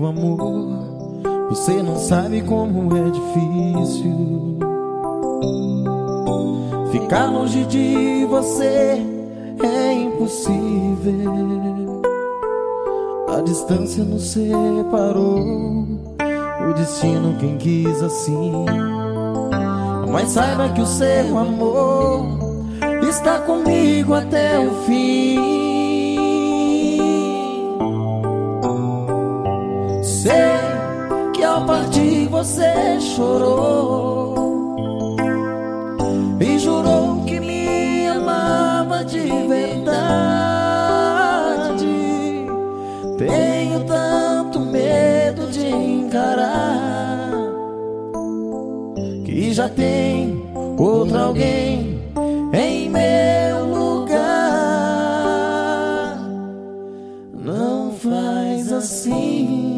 amor, você não sabe como é difícil. Ficar longe de você é impossível. A distância nos separou, o destino quem quis assim. Mas saiba que o seu amor está comigo até o fim. Sei que ao partir você chorou e jurou que me amava de verdade. Tenho tanto medo de encarar que já tem outro alguém em meu lugar. Não faz assim.